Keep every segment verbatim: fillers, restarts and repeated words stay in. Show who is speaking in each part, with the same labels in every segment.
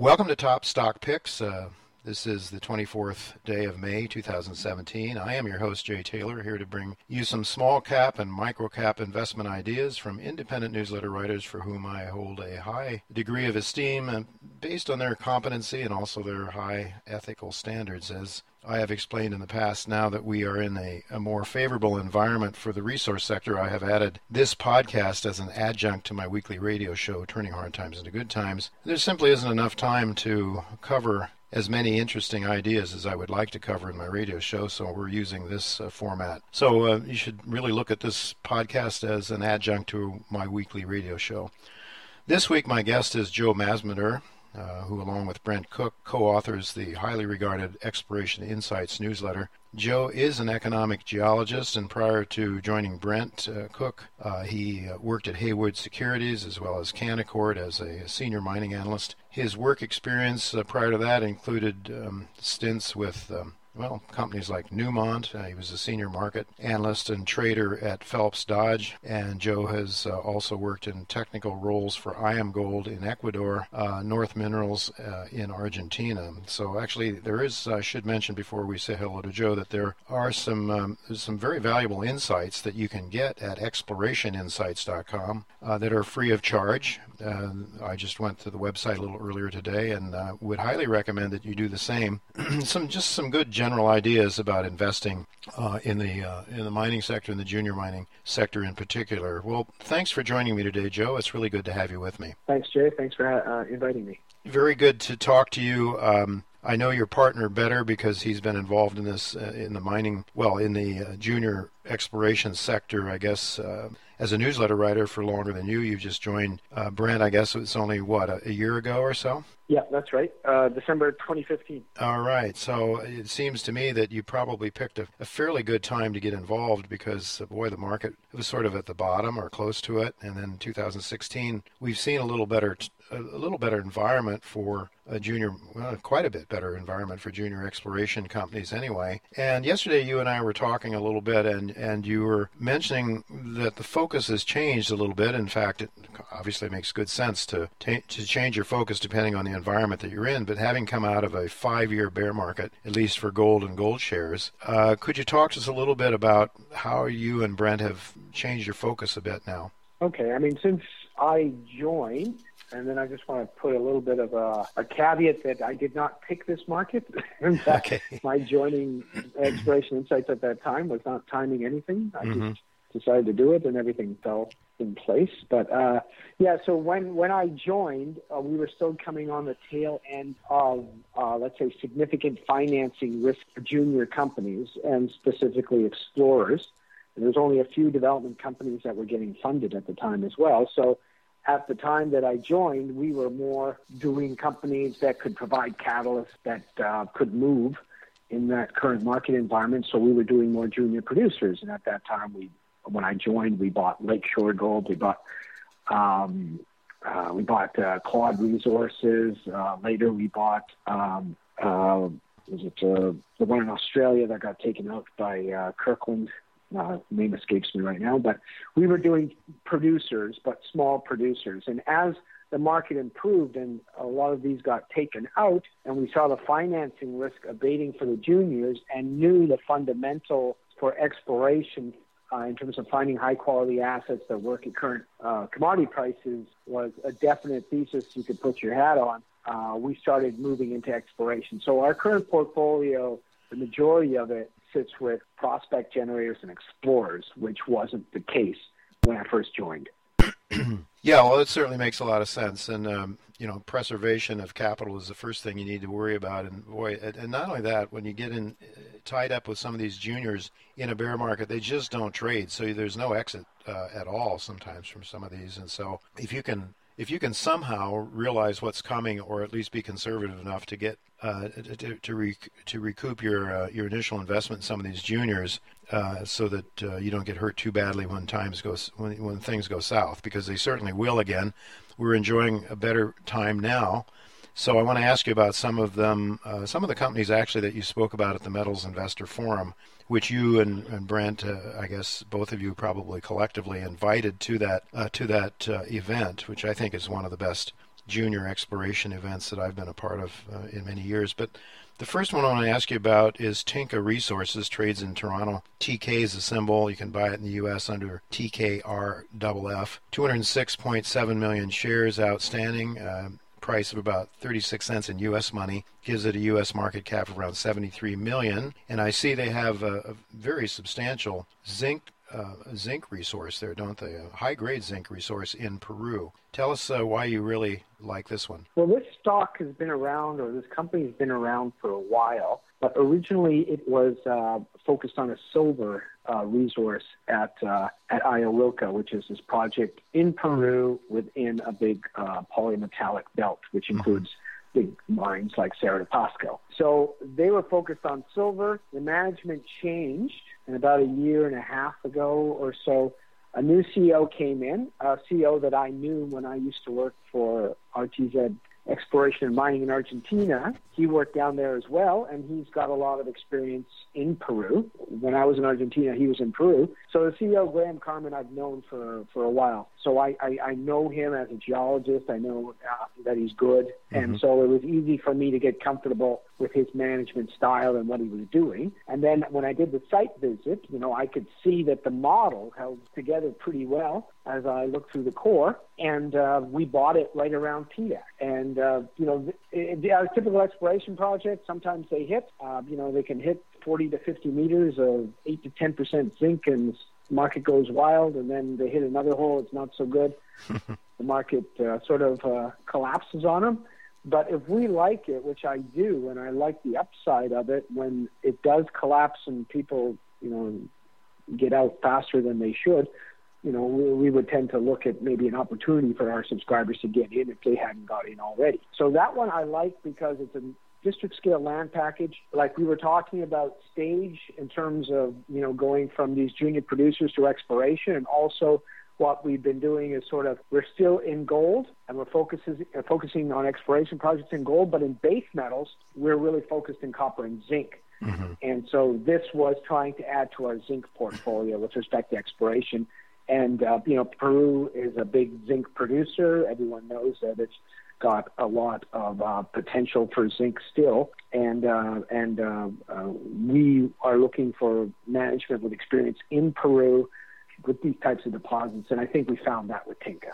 Speaker 1: Welcome to Top Stock Picks. Uh, this is the twenty-fourth day of May, two thousand seventeen. I am your host, Jay Taylor, here to bring you some small cap and micro cap investment ideas from independent newsletter writers for whom I hold a high degree of esteem and based on their competency and also their high ethical standards. As I have explained in the past, now that we are in a, a more favorable environment for the resource sector, I have added this podcast as an adjunct to my weekly radio show, Turning Hard Times into Good Times. There simply isn't enough time to cover as many interesting ideas as I would like to cover in my radio show, so we're using this uh, format. So uh, you should really look at this podcast as an adjunct to my weekly radio show. This week my guest is Joe Masmador, Uh, who, along with Brent Cook, co-authors the highly regarded Exploration Insights newsletter. Joe is an economic geologist, and prior to joining Brent uh, Cook, uh, he uh, worked at Haywood Securities as well as Canaccord as a senior mining analyst. His work experience uh, prior to that included um, stints with um, Well, companies like Newmont. Uh, he was a senior market analyst and trader at Phelps Dodge. And Joe has uh, also worked in technical roles for IAMGOLD in Ecuador, uh, North Minerals uh, in Argentina. So actually, there is, I should mention before we say hello to Joe, that there are some um, some very valuable insights that you can get at exploration insights dot com uh, that are free of charge. Uh, I just went to the website a little earlier today and uh, would highly recommend that you do the same. some Just some good general ideas about investing uh, in the uh, in the mining sector, in the junior mining sector in particular. Well, thanks for joining me today, Joe. It's really good to have you with me.
Speaker 2: Thanks, Jay. Thanks for uh, inviting me.
Speaker 1: Very good to talk to you. Um, I know your partner better because he's been involved in this, uh, in the mining, well, in the uh, junior exploration sector, I guess, uh, as a newsletter writer for longer than you. You've just joined uh, Brent, I guess it was only, what, a, a year ago or so?
Speaker 2: Yeah, that's right. Uh, December twenty fifteen.
Speaker 1: All right. So it seems to me that you probably picked a, a fairly good time to get involved because, uh, boy, the market was sort of at the bottom or close to it. And then two thousand sixteen, we've seen a little better t- a little better environment for a junior, well, quite a bit better environment for junior exploration companies anyway. And yesterday you and I were talking a little bit, and, and you were mentioning that the focus has changed a little bit. In fact, it obviously makes good sense to ta- to change your focus depending on the environment that you're in. But having come out of a five-year bear market, at least for gold and gold shares, uh, could you talk to us a little bit about how you and Brent have changed your focus a bit now?
Speaker 2: Okay. I mean, since I joined, and then I just want to put a little bit of a, a caveat that I did not pick this market. In fact, okay. My joining Exploration Insights at that time was not timing anything. I mm-hmm. just decided to do it, and everything fell in place. But uh, yeah, so when, when I joined, uh, we were still coming on the tail end of, uh, let's say, significant financing risk for junior companies, and specifically explorers. And there was only a few development companies that were getting funded at the time as well. So at the time that I joined, we were more doing companies that could provide catalysts that uh, could move in that current market environment. So we were doing more junior producers. And at that time, we, when I joined, we bought Lakeshore Gold, we bought um, uh, we bought uh, Claude Resources. Uh, later, we bought um, uh, was it uh, the one in Australia that got taken out by uh, Kirkland. Uh, name escapes me right now, but we were doing producers, but small producers. And as the market improved and a lot of these got taken out, and we saw the financing risk abating for the juniors and knew the fundamental for exploration uh, in terms of finding high-quality assets that work at current uh, commodity prices was a definite thesis you could put your hat on, uh, we started moving into exploration. So our current portfolio, the majority of it, sits with prospect generators and explorers, which wasn't the case when I first joined.
Speaker 1: Yeah, well, it certainly makes a lot of sense. And, um, you know, preservation of capital is the first thing you need to worry about. And, boy, and not only that, when you get in tied up with some of these juniors in a bear market, they just don't trade. So there's no exit uh, at all sometimes from some of these. And so if you can if you can somehow realize what's coming, or at least be conservative enough to get uh, to to, rec- to recoup your uh, your initial investment in some of these juniors, uh, so that uh, you don't get hurt too badly when times goes when when things go south, because they certainly will again. We're enjoying a better time now. So I want to ask you about some of them, uh, some of the companies actually that you spoke about at the Metals Investor Forum, which you and, and Brent, uh, I guess both of you probably collectively invited to that uh, to that uh, event, which I think is one of the best junior exploration events that I've been a part of uh, in many years. But the first one I want to ask you about is Tinka Resources, trades in Toronto. T K is a symbol. You can buy it in the U S under T K R F F. two hundred six point seven million shares outstanding. Uh, price of about thirty-six cents in U S money gives it a U S market cap of around seventy-three million dollars. And I see they have a, a very substantial zinc uh, zinc resource there, don't they? A high-grade zinc resource in Peru. Tell us uh, why you really like this one.
Speaker 2: Well, this stock has been around, or this company has been around for a while, but originally it was uh, focused on a silver uh, resource at uh, at Ayahuilca, which is this project in Peru within a big uh, polymetallic belt, which includes mm-hmm. big mines like Cerro de Pasco. So they were focused on silver. The management changed, and about a year and a half ago or so, a new C E O came in, a C E O that I knew when I used to work for R T Z Exploration and Mining in Argentina. He worked down there as well, and he's got a lot of experience in Peru. When I was in Argentina, he was in Peru. So the C E O, Graham Carman, I've known for, for a while. So I, I, I know him as a geologist. I know uh, that he's good. Mm-hmm. And so it was easy for me to get comfortable with his management style and what he was doing. And then when I did the site visit, you know, I could see that the model held together pretty well as I looked through the core. And uh, we bought it right around P D A C. And, uh, you know, it, it, a typical exploration project, sometimes they hit, uh, you know, they can hit forty to fifty meters of eight to ten percent zinc, and the market goes wild, and then they hit another hole, it's not so good. The market uh, sort of uh, collapses on them. But if we like it, which I do, and I like the upside of it, when it does collapse and people, you know, get out faster than they should, you know, we, we would tend to look at maybe an opportunity for our subscribers to get in if they hadn't got in already. So that one I like because it's a district scale land package. Like we were talking about stage in terms of, you know, going from these junior producers to exploration, and also what we've been doing is sort of, we're still in gold and we're focuses, uh, focusing on exploration projects in gold, but in base metals, we're really focused in copper and zinc. Mm-hmm. And so this was trying to add to our zinc portfolio with respect to exploration. And, uh, you know, Peru is a big zinc producer. Everyone knows that it's got a lot of uh, potential for zinc still. And, uh, and uh, uh, we are looking for management with experience in Peru with these types of deposits, and I think we found that with Tinka.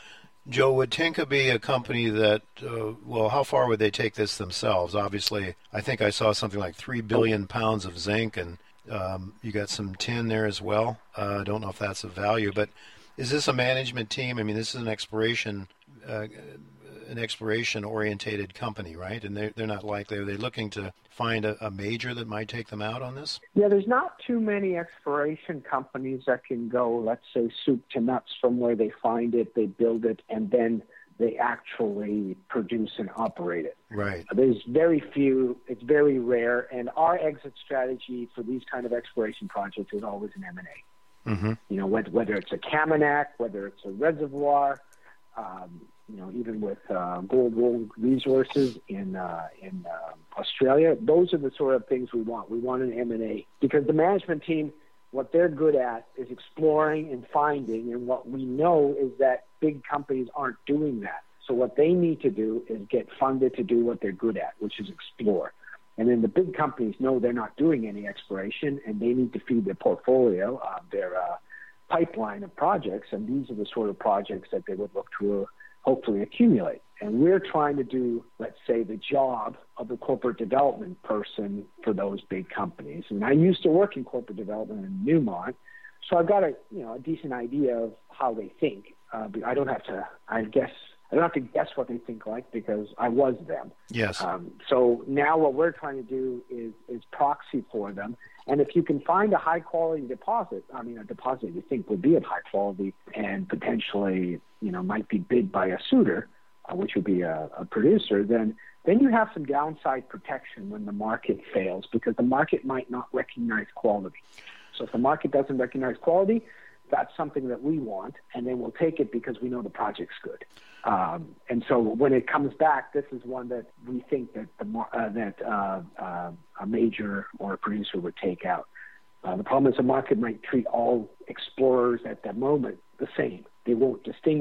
Speaker 1: Joe, would Tinka be a company that, uh, well, how far would they take this themselves? Obviously, I think I saw something like three billion pounds of zinc, and um, you got some tin there as well. Uh, I don't know if that's of value, but is this a management team? I mean, this is an exploration uh, an exploration-orientated company, right? And they're, they're not likely, are they looking to find a, a major that might take them out on this?
Speaker 2: Yeah, there's not too many exploration companies that can go, let's say, soup to nuts from where they find it, they build it, and then they actually produce and operate it.
Speaker 1: Right.
Speaker 2: There's very few, it's very rare, and our exit strategy for these kind of exploration projects is always an M and A. Mm-hmm. You know, whether, whether it's a Kaminak, whether it's a reservoir, um, you know, even with uh, gold gold resources in uh, in uh, Australia, those are the sort of things we want. We want an M and A because the management team, what they're good at is exploring and finding, and what we know is that big companies aren't doing that. So what they need to do is get funded to do what they're good at, which is explore. And then the big companies know they're not doing any exploration, and they need to feed their portfolio, uh, their uh, pipeline of projects, and these are the sort of projects that they would look to uh, hopefully accumulate. And we're trying to do, let's say, the job of the corporate development person for those big companies. And I used to work in corporate development in Newmont, so I've got a, you know, a decent idea of how they think. Uh, but I don't have to, I guess, I don't have to guess what they think like because I was them.
Speaker 1: Yes.
Speaker 2: Um, so now what we're trying to do is, is proxy for them. And if you can find a high-quality deposit, I mean, a deposit you think would be of high quality and potentially, you know, might be bid by a suitor, uh, which would be a, a producer, then then you have some downside protection when the market fails because the market might not recognize quality. So if the market doesn't recognize quality, that's something that we want, and then we'll take it because we know the project's good. Um, and so when it comes back, this is one that we think that the uh, that uh, uh, a major or a producer would take out. Uh, the problem is the market might treat all explorers at that moment the same. They won't distinguish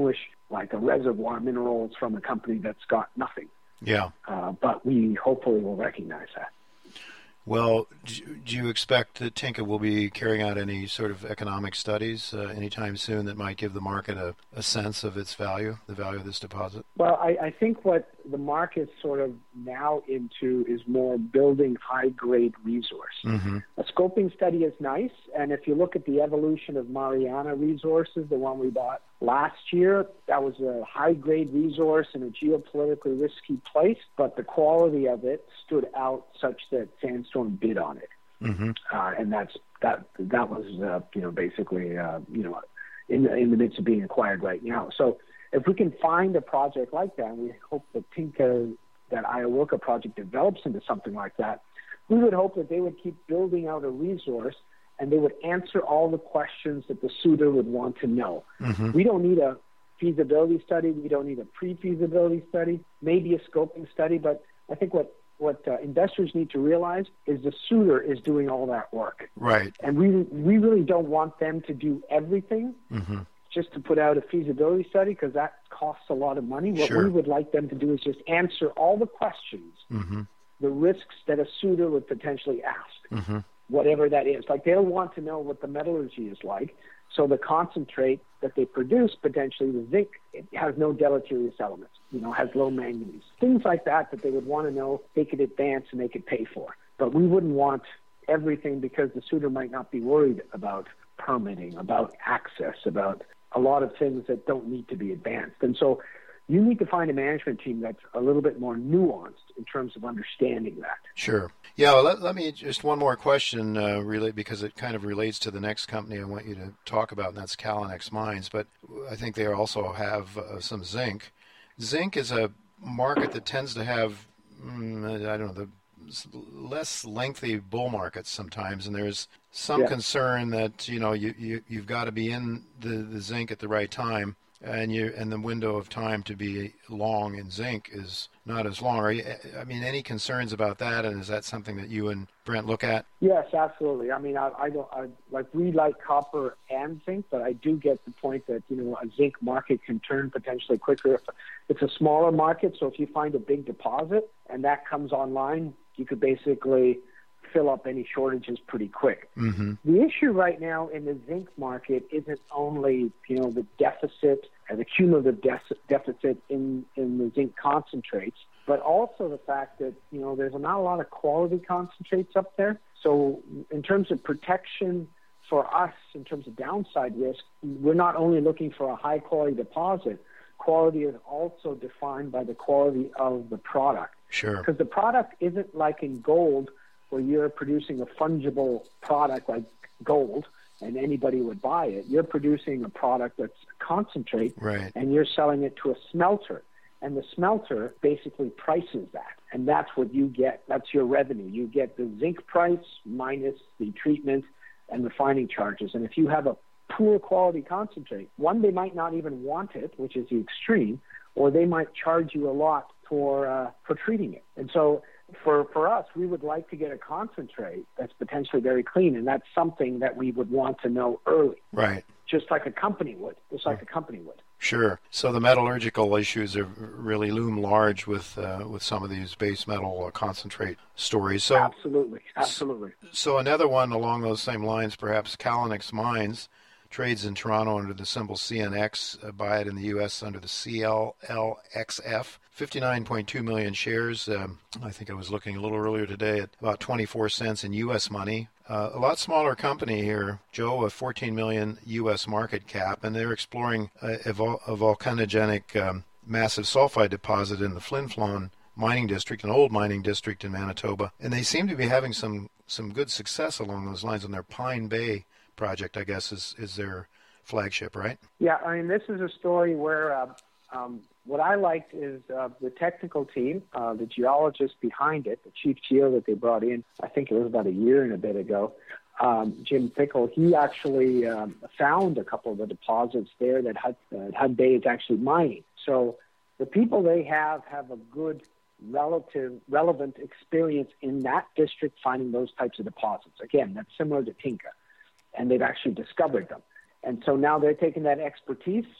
Speaker 2: like a reservoir minerals from a company that's got nothing.
Speaker 1: Yeah.
Speaker 2: Uh, but we hopefully will recognize that.
Speaker 1: Well, do you expect that Tinka will be carrying out any sort of economic studies uh, anytime soon that might give the market a, a sense of its value, the value of this deposit?
Speaker 2: Well, I, I think what the market's sort of now into is more building high-grade resource.
Speaker 1: Mm-hmm.
Speaker 2: A scoping study is nice, and if you look at the evolution of Mariana Resources, the one we bought last year, that was a high-grade resource in a geopolitically risky place, but the quality of it stood out such that Sandstone bid on it.
Speaker 1: Mm-hmm.
Speaker 2: Uh, and that's that. That was uh, you know basically uh, you know in the, in the midst of being acquired right now. So if we can find a project like that, and we hope that Tinka, that Iowurka project develops into something like that, we would hope that they would keep building out a resource and they would answer all the questions that the suitor would want to know.
Speaker 1: Mm-hmm.
Speaker 2: We don't need a feasibility study. We don't need a pre-feasibility study, maybe a scoping study. But I think what, what uh, investors need to realize is the suitor is doing all that work.
Speaker 1: Right.
Speaker 2: And we, we really don't want them to do everything
Speaker 1: mm-hmm.
Speaker 2: just to put out a feasibility study, because that costs a lot of money. What
Speaker 1: sure.
Speaker 2: we would like them to do is just answer all the questions,
Speaker 1: mm-hmm.
Speaker 2: the risks that a suitor would potentially ask.
Speaker 1: Mm-hmm.
Speaker 2: Whatever that is. Like, they'll want to know what the metallurgy is like. So the concentrate that they produce, potentially the zinc, it has no deleterious elements, you know, has low manganese. Things like that that they would want to know they could advance and they could pay for. But we wouldn't want everything, because the suitor might not be worried about permitting, about access, about a lot of things that don't need to be advanced. And so you need to find a management team that's a little bit more nuanced in terms of understanding that.
Speaker 1: Sure. Yeah, well, let, let me just one more question, uh, really, because it kind of relates to the next company I want you to talk about, and that's Callinex Mines. But I think they also have uh, some zinc. Zinc is a market that tends to have, mm, I don't know, the less lengthy bull markets sometimes, and there's some
Speaker 2: yeah.
Speaker 1: concern that, you know, you, you, you've got to be in the, the zinc at the right time. And you and the window of time to be long in zinc is not as long. Are you, I mean, any concerns about that? And is that something that you and Brent look at?
Speaker 2: Yes, absolutely. I mean, I, I don't I, like we like copper and zinc, but I do get the point that, you know, a zinc market can turn potentially quicker if it's a smaller market. So if you find a big deposit and that comes online, you could basically fill up any shortages pretty quick.
Speaker 1: Mm-hmm.
Speaker 2: The issue right now in the zinc market isn't only, you know, the deficit and the cumulative de- deficit in, in the zinc concentrates, but also the fact that, you know, there's not a lot of quality concentrates up there. So in terms of protection for us, in terms of downside risk, we're not only looking for a high quality deposit, quality is also defined by the quality of the product.
Speaker 1: Sure.
Speaker 2: Because the product isn't like in gold, where you're producing a fungible product like gold and anybody would buy it. You're producing a product that's concentrate,
Speaker 1: right,
Speaker 2: and you're selling it to a smelter. And the smelter basically prices that. And that's what you get. That's your revenue. You get the zinc price minus the treatment and refining charges. And if you have a poor quality concentrate, one, they might not even want it, which is the extreme, or they might charge you a lot for uh, for treating it. And so For for us, we would like to get a concentrate that's potentially very clean, and that's something that we would want to know early.
Speaker 1: Right.
Speaker 2: Just like a company would. Just like a company would.
Speaker 1: Sure. So the metallurgical issues are really loom large with uh, with some of these base metal uh, concentrate stories. So
Speaker 2: absolutely, absolutely.
Speaker 1: So another one along those same lines, perhaps Callinex Mines, trades in Toronto under the symbol C N X, uh, buy it in the U S under the C L L X F. fifty-nine point two million shares. Um, I think I was looking a little earlier today at about twenty-four cents in U S money. Uh, a lot smaller company here, Joe, a fourteen million U S market cap, and they're exploring a, a, vol- a volcanogenic um, massive sulfide deposit in the Flin Flon mining district, an old mining district in Manitoba. And they seem to be having some, some good success along those lines on their Pine Bay project, I guess, is, is their flagship, right?
Speaker 2: Yeah, I mean, this is a story where uh, um, what I liked is uh, the technical team, uh, the geologist behind it, the chief geo that they brought in, I think it was about a year and a bit ago, um, Jim Fickle, he actually um, found a couple of the deposits there that Hud, uh, Hud Bay is actually mining. So the people they have have a good relative relevant experience in that district finding those types of deposits. Again, that's similar to Tinka, and they've actually discovered them. And so now they're taking that expertise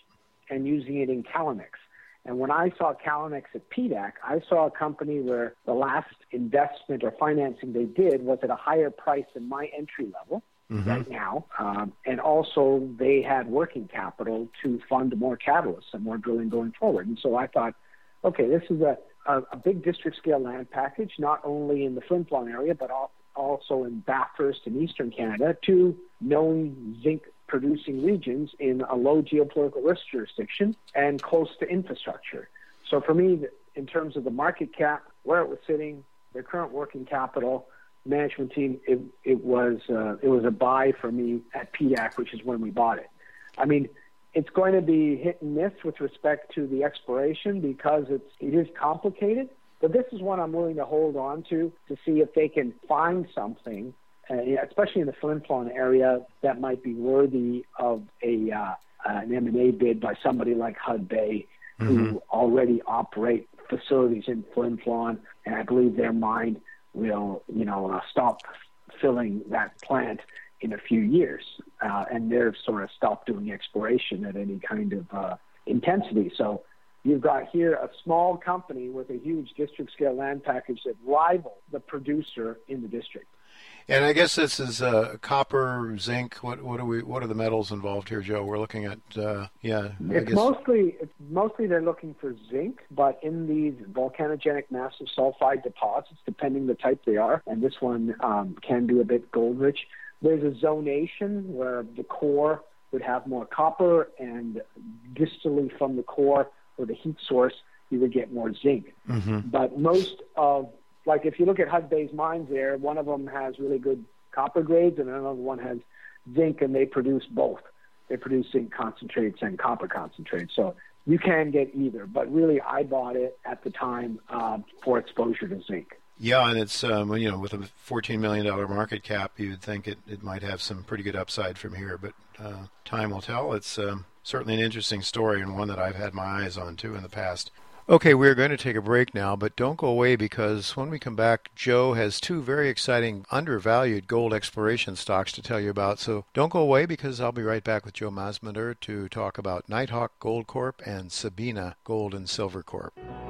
Speaker 2: and using it in Calanex. And when I saw Calanex at P D A C, I saw a company where the last investment or financing they did was at a higher price than my entry level mm-hmm. right now. Um, and also they had working capital to fund more catalysts and more drilling going forward. And so I thought, okay, this is a, a, a big district scale land package, not only in the Flin Flon area, but also in Bathurst and Eastern Canada, two known zinc producing regions in a low geopolitical risk jurisdiction and close to infrastructure. So for me, in terms of the market cap, where it was sitting, their current working capital, management team, it, it was uh, it was a buy for me at P D A C, which is when we bought it. I mean, it's going to be hit and miss with respect to the exploration because it's it is complicated, but this is one I'm willing to hold on to to see if they can find something, uh, especially in the Flin Flon area, that might be worthy of a uh, an M and A bid by somebody like Hudbay, mm-hmm. who already operate facilities in Flin Flon, and I believe their mine will, you know, uh, stop filling that plant in a few years, uh, and they're sort of stopped doing exploration at any kind of uh, intensity. So you've got here a small company with a huge district scale land package that rivals the producer in the district.
Speaker 1: And I guess this is uh, copper, zinc. What what are we? What are the metals involved here, Joe? We're looking at uh, yeah. I
Speaker 2: It's
Speaker 1: guess.
Speaker 2: mostly it's mostly they're looking for zinc, but in these volcanogenic massive sulfide deposits, depending the type they are, and this one um, can be a bit gold rich. There's a zonation where the core would have more copper, and distally from the core or the heat source, you would get more zinc. Mm-hmm. But most of Like if you look at Hudbay's mines there, one of them has really good copper grades and another one has zinc, and they produce both. They produce zinc concentrates and copper concentrates. So you can get either. But really, I bought it at the time uh, for exposure to zinc.
Speaker 1: Yeah, and it's, um, you know, with a fourteen million dollars market cap, you'd think it, it might have some pretty good upside from here. But uh, time will tell. It's um, certainly an interesting story and one that I've had my eyes on, too, in the past. Okay, we're going to take a break now, but don't go away because when we come back, Joe has two very exciting undervalued gold exploration stocks to tell you about. So don't go away because I'll be right back with Joe Masmander to talk about Nighthawk Gold Corp and Sabina Gold and Silver Corp.